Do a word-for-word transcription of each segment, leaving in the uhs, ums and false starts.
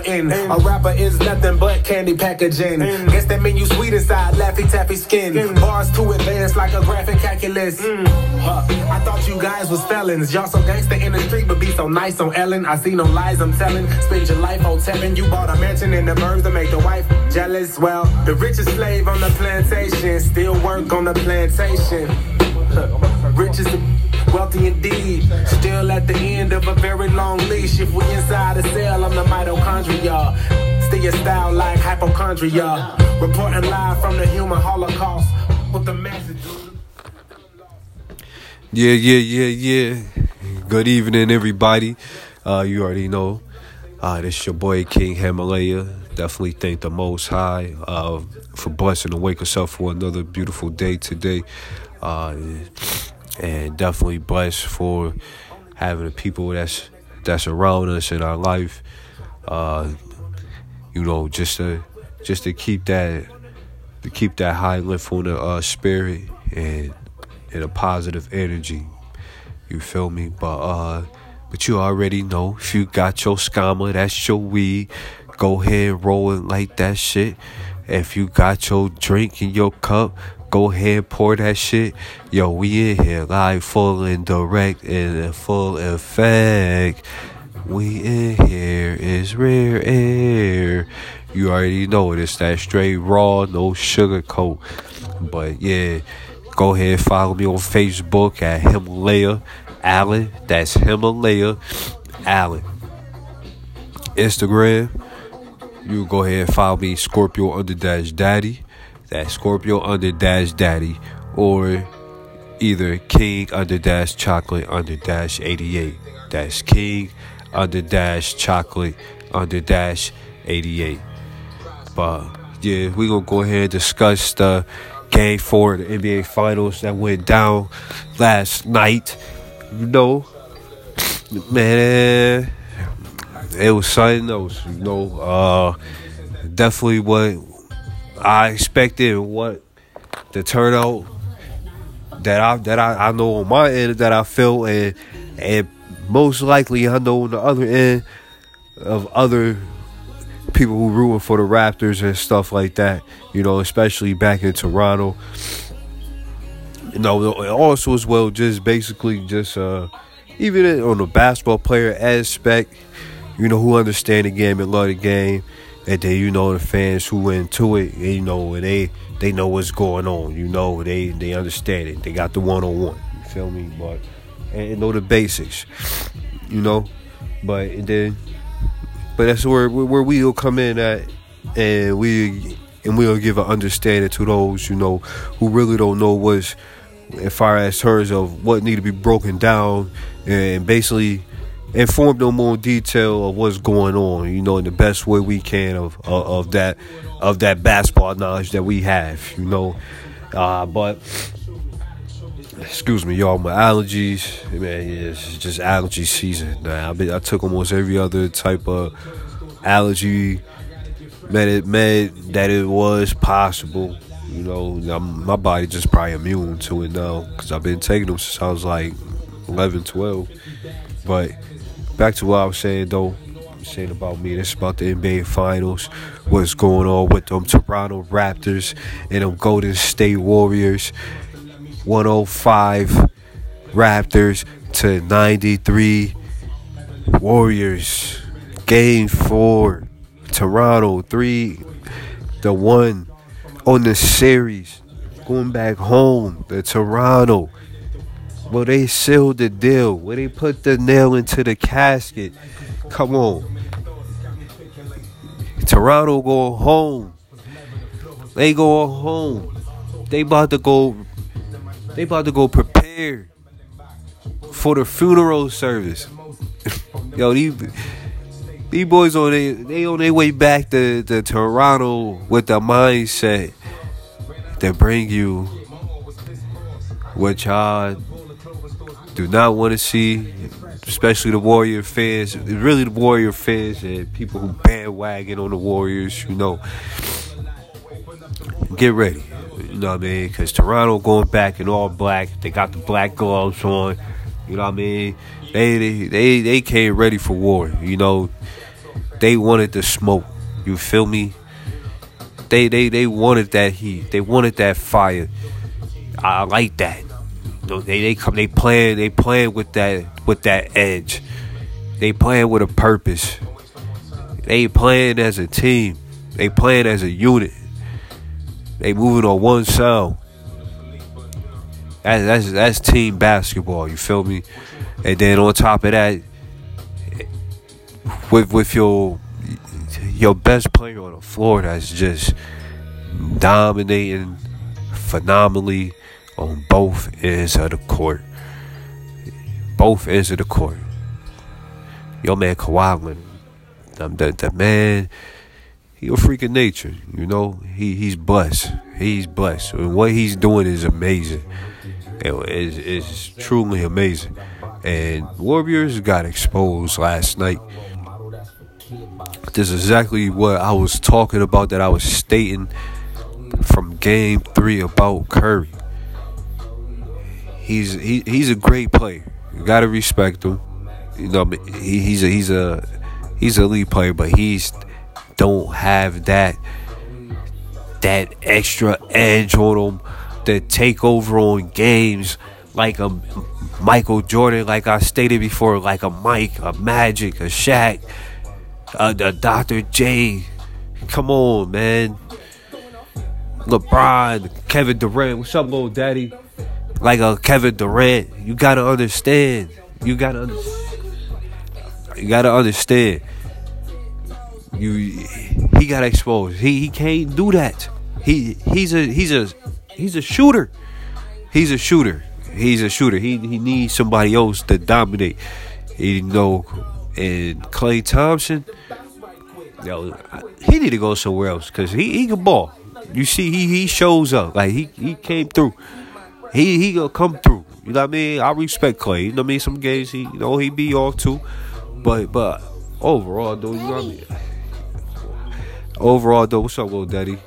in. A rapper is nothing but candy packaging. Guess that mean you sweet inside, Laffy Taffy skin. Bars too advanced like a graphic calculus. Huh. I thought you guys was felons. Y'all so gangsta in the street, but be so nice on Ellen. I see no lies, I'm telling. Spend your life on telling. You bought a mansion in the birds to make the wife jealous. Well, the richest slave on the plantation still work on the plantation. Richest, wealthy indeed. Still at the end of a very long leash. If we inside a cell, I'm the mitochondria. Still your style like hypochondria. Reporting live from the human holocaust with the message. Yeah, yeah, yeah, yeah. Good evening, everybody. Uh, you already know. Uh, this your boy King Himalaya. Definitely thank the Most High uh, for blessing to wake us up for another beautiful day today. Uh, and definitely blessed for having the people that's that's around us in our life. Uh, you know, just to just to keep that to keep that high lift on the uh, spirit and and a positive energy. You feel me? But uh, but you already know, if you got your scammer, that's your weed. Go ahead and roll it like that shit. If you got your drink in your cup, go ahead and pour that shit. Yo, we in here live, full and direct, and in full effect. We in here is rare air. You already know it. It's that straight raw, no sugar coat. But yeah, go ahead and follow me on Facebook at Himalaya Allen. That's Himalaya Allen. Instagram, you go ahead and follow me, Scorpio under dash daddy. That's Scorpio under dash daddy. Or either King under dash chocolate under dash eighty-eight. That's King under dash chocolate under dash eighty-eight. But yeah, we gonna go ahead and discuss the game four of the N B A Finals that went down last night. You know, man, it was something else. You know, uh, definitely what I expected and what the turnout that I that I, I know on my end that I feel, and and most likely I know on the other end of other people who rooting for the Raptors and stuff like that. You know, especially back in Toronto. You know, also as well, just basically just uh, even on the basketball player aspect, you know, who understand the game and love the game. And then, you know, the fans who into it, you know, they they know what's going on. You know, they, they understand it. They got the one-on-one. You feel me? But, and, and know the basics, you know. But and then, but that's where where we'll come in at, and we and we'll give an understanding to those, you know, who really don't know what's, as far as terms of what need to be broken down, and basically inform them more in detail of what's going on, you know, in the best way we can of of, of that of that basketball knowledge that we have, you know. Uh, but excuse me, y'all, my allergies, man, yeah, it's just allergy season. Nah, I been, I took almost every other type of allergy med med that it was possible. You know, I'm, my body just probably immune to it now because I've been taking them since I was like eleven, twelve. But back to what I was saying, though. I'm saying about me. This is about the N B A Finals. What's going on with them Toronto Raptors and them Golden State Warriors. one oh five Raptors to ninety-three Warriors. Game four. Toronto three to one on the series. Going back home to Toronto. Well, they sealed the deal. Where they put the nail into the casket. Come on. Toronto going home. They going home. They about to go. They about to go prepare for the funeral service. Yo, these, these boys on they they on their way back to, to Toronto with the mindset to bring you what y'all do not want to see, especially the Warrior fans, really the Warrior fans and people who bandwagon on the Warriors, you know. Get ready, you know what I mean? Because Toronto going back in all black. They got the black gloves on, you know what I mean? They they they, they came ready for war, you know. They wanted the smoke. You feel me? They they they wanted that heat. They wanted that fire. I like that. You know, they they come. They playing. They playing with that with that edge. They playing with a purpose. They playing as a team. They playing as a unit. They moving on one sound. That's that's that's team basketball. You feel me? And then on top of that, with with your your best player on the floor that's just dominating phenomenally on both ends of the court. Both ends of the court. Your man Kawhi Leonard, the, the man, he a freak of nature. You know, he he's blessed. He's blessed. And what he's doing is amazing. It, it's, it's truly amazing. And Warriors got exposed last night. This is exactly what I was talking about, that I was stating from game three about Curry. He's he, he's a great player. You gotta respect him. You know, he, he's a he's a he's a elite player, but he's don't have that that extra edge on him to take over on games like a Michael Jordan, like I stated before, like a Mike, a Magic, a Shaq, a, a Doctor J. Come on, man. LeBron, Kevin Durant. What's up, little daddy? Like a Kevin Durant. You gotta understand. You gotta understand. You gotta understand. You, he got exposed. He he can't do that. He he's a he's a he's a shooter. He's a shooter. He's a shooter. He he needs somebody else to dominate. You know, and Klay Thompson, yo, he need to go somewhere else because he he can ball. You see, he he shows up. Like he he came through. He he gonna come through. You know what I mean? I respect Klay. You know what I mean? Some games he you know he be off too. But but overall though, you know what I mean? Overall though, what's up, little daddy?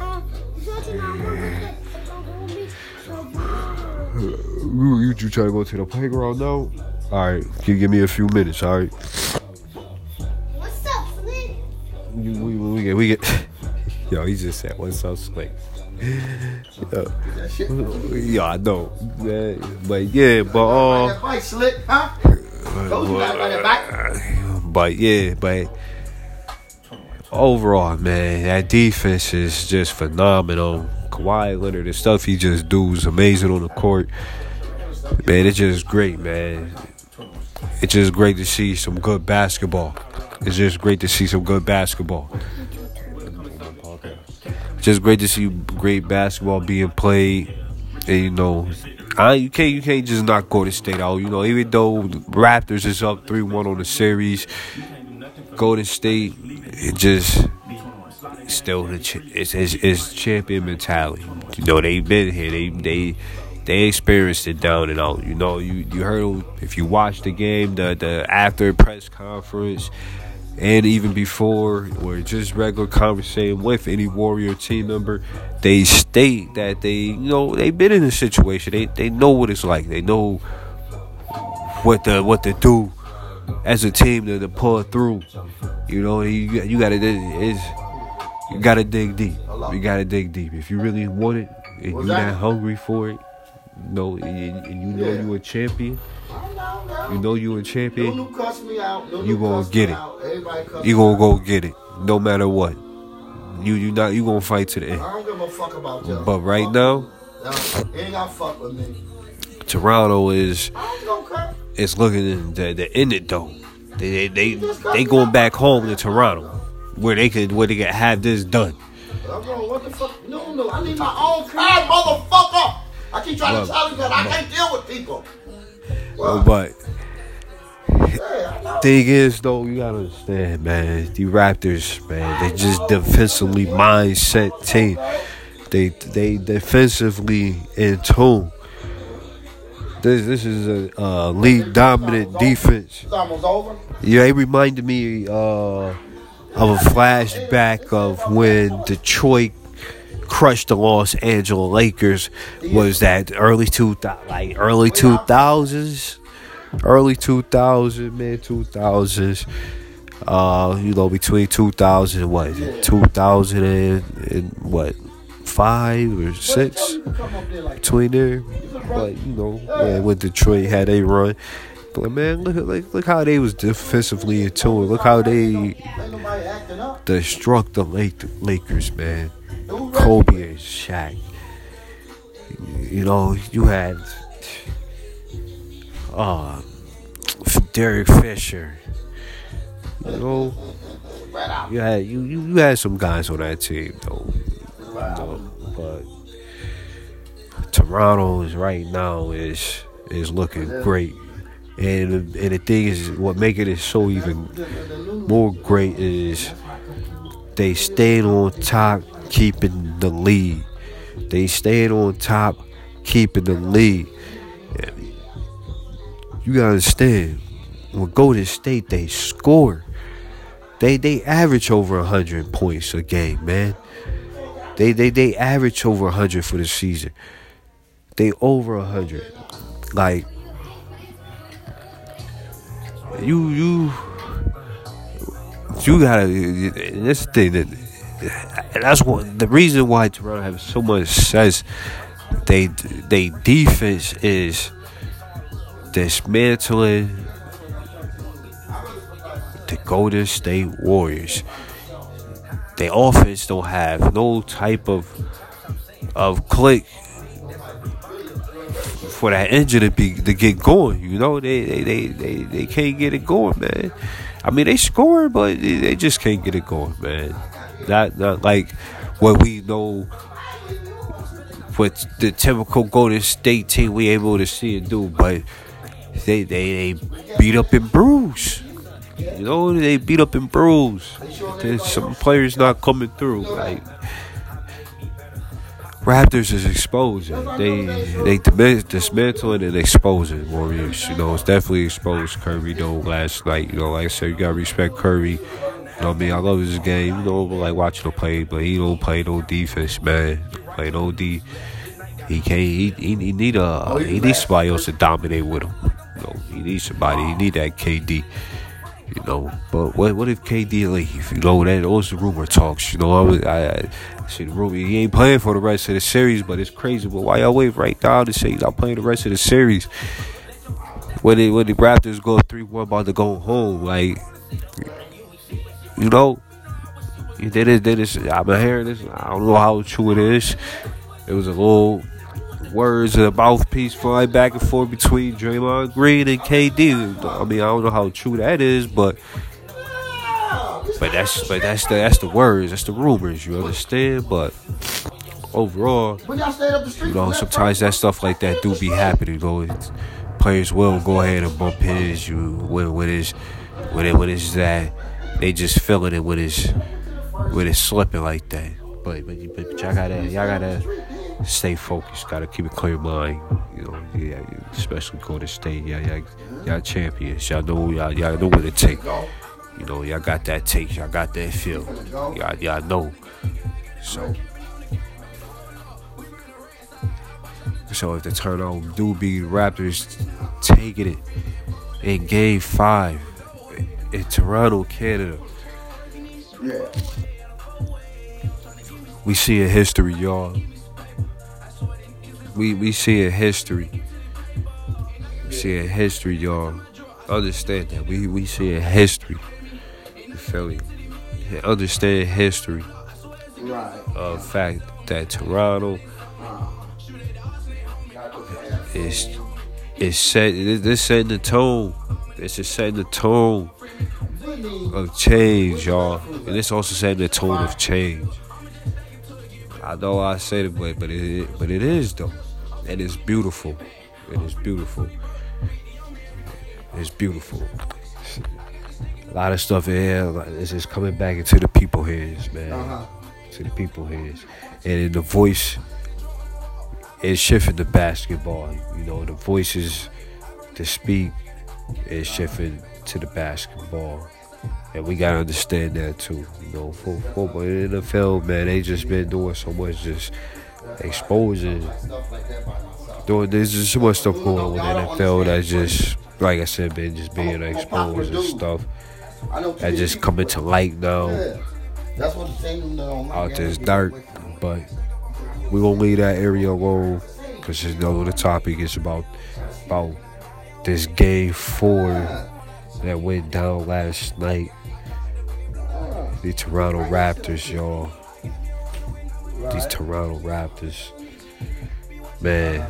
You, you, you trying to go to the playground now? Alright, can you give me a few minutes, alright? What's up, Slick? We, we, we get, we get. Yo, he just said, what's up, Slick? Yo, yo, I know. Yeah, but yeah, but uh. That bike, Slick, huh? Told you gotta ride that bike. But yeah, but overall, man, that defense is just phenomenal. Kawhi Leonard, the stuff he just do is amazing on the court. Man, it's just great, man. It's just great to see some good basketball. It's just great to see some good basketball. Just great to see great basketball being played. And you know, I you can't you can't just knock Golden State out. You know, even though the Raptors is up three one on the series, Golden State it just still the ch- it's, it's it's champion mentality. You know, they've been here. They they they experienced it down and out. You know, you you heard if you watched the game, the the after press conference. And even before, or just regular conversation with any Warrior team member, they state that they, you know, they've been in a situation. They they know what it's like. They know what the what to do as a team to, to pull through. You know, you you gotta is you gotta dig deep. You gotta dig deep if you really want it and you're not hungry for it. You know, and, and you know you're a champion. You know you a champion. You gonna get it. You gonna go get it, no matter what. You you not you gonna fight to the end. I don't give a fuck about you. But right now, ain't got fuck with me. Toronto is is looking to, to end it though. They they they, they going back home to Toronto, where they could where they could have this done. What the fuck? No no, I need my own car, motherfucker. I keep trying well, to tell you that I can't deal with people. Well, but thing is, though, you gotta understand, man. The Raptors, man, they just defensively mindset team. They they defensively in tune. This this is a uh, league dominant defense. It's almost over. Yeah, it reminded me uh, of a flashback of when Detroit crushed the Los Angeles Lakers. Was that early two like early two thousands, early two thousand, mid two thousands? Uh, you know, between two thousand and what is it, two thousand and, and what, five or six, between there. But you know, man, when Detroit had a run, but man, look at like look how they was defensively in tune. Look how they destruct the Lakers, man. Kobe and Shaq. You know, you had uh, Derek Fisher. You know, you had you, you, you had some guys on that team though. You know, but Toronto is right now is is looking great, and and the thing is, what making it so even more great is they staying on top, keeping the lead. They staying on top, keeping the lead. You gotta understand, when Golden State, they score. They they average over one hundred points a game, man. They they they average over one hundred for the season. They over one hundred. Like, you you you gotta. This thing that. And that's what the reason why Toronto have so much success. They they defense is dismantling the Golden State Warriors. Their offense don't have no type of of click for that engine to be to get going. You know, they they they they, they can't get it going, man. I mean, they score, but they just can't get it going, man. Not, not like what we know, what the typical Golden State team we able to see and do, but they they, they beat up and bruise. You know, they beat up and bruise. There's some players not coming through. Like, Raptors is exposing. They they dismantling and exposing Warriors. You know, it's definitely exposed Curry though last night. You know, like I said, you gotta respect Curry. You know what I mean? I love his game. You know, like watching him play, but he don't play no defense, man. Play no D. He can't. He, he, he need a. He needs somebody else to dominate with him. You know, he needs somebody. He need that K D. You know, but what what if K D leave? You know, that those rumor talks. You know, I was, I, I see the rumor. He ain't playing for the rest of the series, but it's crazy. But why y'all wait right now to say he's not playing the rest of the series? When the when the Raptors go three one about to go home, like. You know, then it, then it's, I'm hearing this. I don't know how true it is. It was a little words and a mouthpiece flying back and forth between Draymond Green and K D. I mean, I don't know how true that is, but but that's but that's the that's the words, that's the rumors. You understand? But overall, you know, sometimes that stuff like that do be happening. You know, it's, players will go ahead and bump heads. You when when it's when it when it's that. They just feeling it when it's when it's slipping like that. But but, but y'all gotta y'all gotta stay focused. Gotta keep a clear mind. You know, yeah, especially Golden State. Yeah, y'all, y'all champions. Y'all know y'all y'all know what it take. You know, y'all got that take. Y'all got that feel. Y'all y'all know. So so if the turnover do be the Raptors taking it in Game Five. In Toronto, Canada. Yeah. We see a history, y'all. We we see a history. We see a history, y'all. Understand that. We we see a history. You feel me? Understand history. Right. Of uh, fact that Toronto is is set. This setting the tone. This is setting the tone of change, y'all. And it's also setting the tone of change. I know I said it, but but it but it is though. And it's beautiful. It is beautiful. It's beautiful. A lot of stuff in here is just coming back into the people heads, man. Uh-huh. To the people heads. And in the voice is shifting the basketball. You know, the voices to speak is shifting to the basketball. And we gotta understand that too. You know, for football in the N F L, man, they just been doing so much, just exposing. Doing there's just so much stuff going on with the N F L that's just, like I said, been just being exposed and stuff. I know that just coming to light now. Yeah. That's what the thing on Out this dark, but we gonna leave that area alone because you know the topic is about about this game four that went down last night. The Toronto Raptors, y'all. These Toronto Raptors, man.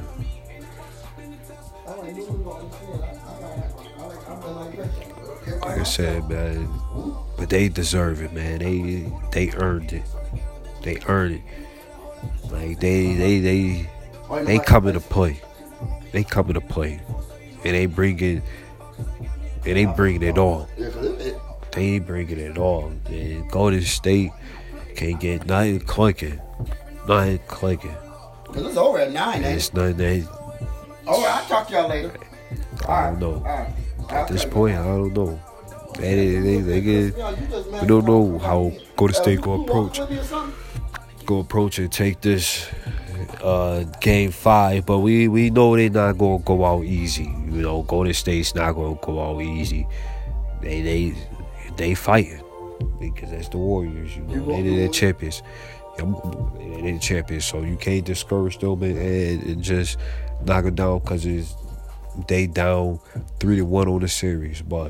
Like I said, man, but they deserve it, man. They they earned it. They earned it. Like they they they they coming to play. They coming to play, and they bringing and they bringing it all. They ain't bringing it all. And Golden State can't get nothing clicking, nothing clicking. Cause it's over at nine. And it's nothing. They, all right, I'll talk to y'all later. I don't know. All right. At this point, I don't know. They, they, they get, we don't know how Golden State go approach, go approach and take this uh, game five. But we, we know they're not gonna go out easy. You know, Golden State's not gonna go out easy. They they they fighting because that's the Warriors. You know, they they're the champions. They're the champions, so you can't discourage them and, and, and just knock them down because it's they down three to one on the series, but.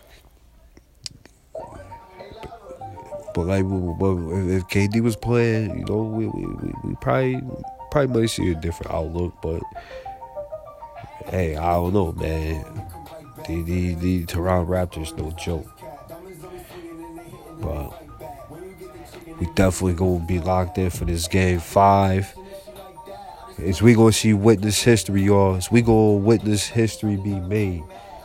But like, if K D was playing, you know, we we, we probably probably might see a different outlook. But hey, I don't know, man. The the, the Toronto Raptors no joke. But we definitely gonna be locked in for this game five. Is we gonna see witness history, y'all? Is we gonna witness history be made?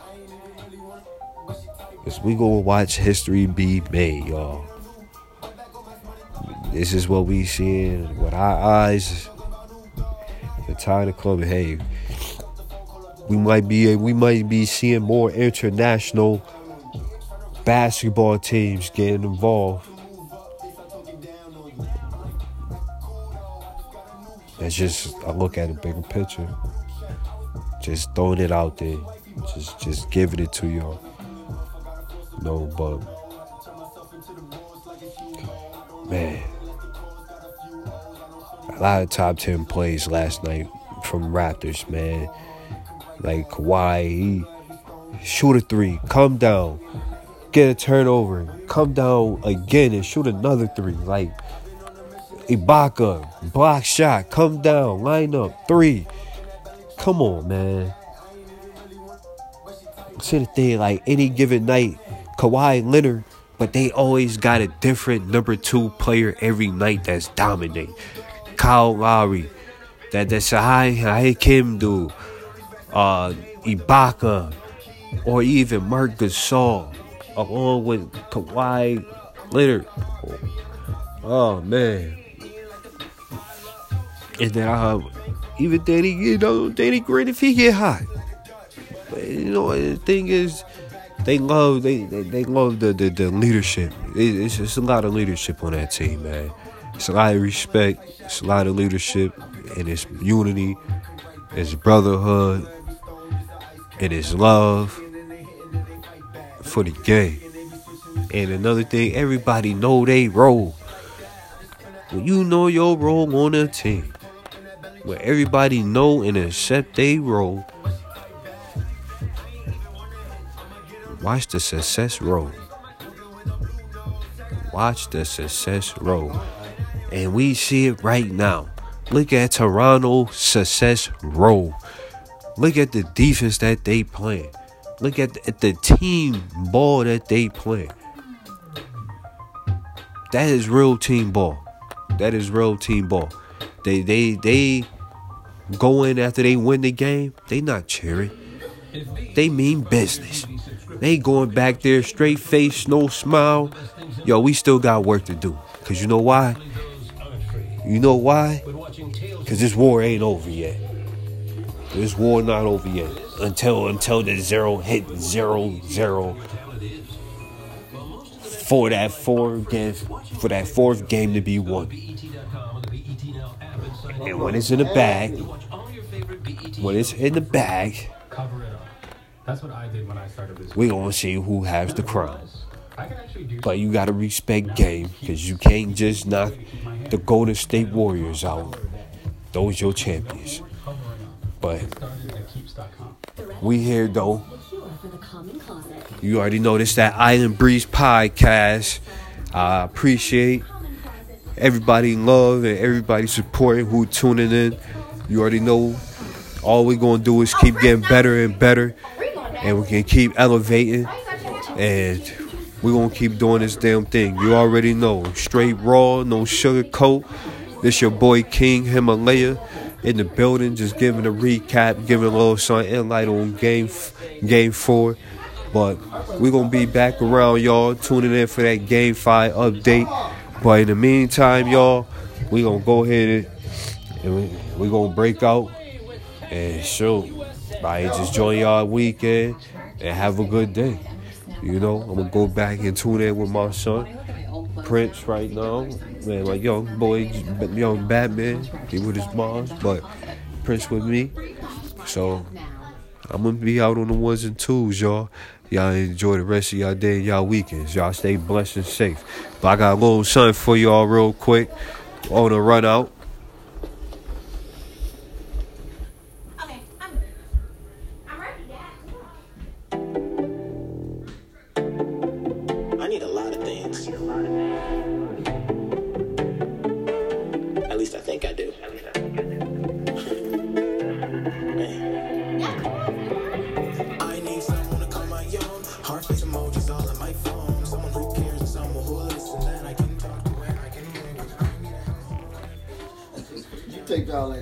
Is we gonna watch history be made, y'all? This is what we seeing with our eyes. The time to come. Hey, we might be we might be seeing more international basketball teams getting involved. That's just a look at a bigger picture. Just throwing it out there. Just just giving it to y'all. No, but man. A lot of top ten plays last night from Raptors, man. Like Kawhi, he shoot a three, come down, get a turnover, come down again and shoot another three. Like Ibaka, block shot, come down, line up, three. Come on, man. See the thing, like any given night, Kawhi Leonard, but they always got a different number two player every night that's dominating. Kyle Lowry, that that Shahai Kim dude, uh, Ibaka, or even Marc Gasol, along with Kawhi Leonard. Oh man, and then uh, even Danny, you know, Danny Green if he get hot. But, you know, the thing is, they love they they, they love the, the the leadership. It, it's just a lot of leadership on that team, man. It's a lot of respect, it's a lot of leadership, and it's unity, it's brotherhood, and it's love for the game. And another thing, everybody know they role. When you know your role on a team, when everybody know and accept they role, watch the success roll. Watch the success roll. And we see it right now. Look at Toronto success roll. Look at the defense that they play. Look at the, at the team ball that they play. That is real team ball. That is real team ball. They they they go in after they win the game. They not cheering. They mean business. They going back there straight face, no smile. Yo, we still got work to do. Cause you know why? You know why? Because this war ain't over yet. This war not over yet. Until until the zero hit zero zero. For that fourth game, for that fourth game to be won. And when it's in the bag, when it's in the bag, Cover it up. That's what I did when I started this. we gonna see who has the crown. But you gotta respect game, because you can't just knock the Golden State Warriors out. Those your champions. But we here though. You already know this, that Island Breeze podcast. I appreciate everybody love and everybody supporting who tuning in. You already know all we're gonna do is keep getting better and better, and we can keep elevating, and we're gonna keep doing this damn thing. You already know, straight raw, no sugar coat. This your boy King Himalaya in the building, just giving a recap, giving a little something inlight on game game four. But we're gonna be back around, y'all, tuning in for that game five update. But in the meantime, y'all, we gonna go ahead and we, we gonna break out and shoot. Right, just join y'all weekend and have a good day. You know, I'm gonna go back and tune in with my son Prince right now. Man, like young boy, young Batman, he with his mom, but Prince with me. So I'm gonna be out on the ones and twos, y'all. Y'all enjoy the rest of y'all day and y'all weekends. Y'all stay blessed and safe. But I got a little something for y'all real quick on the run out. Okay, I'm ready. I'm ready, Dad. I need a lot of things. At least I think I do. I need someone to call my own. Heart face emojis all on my phone. Someone who cares and someone who listens that I can talk to where I can. You take y'all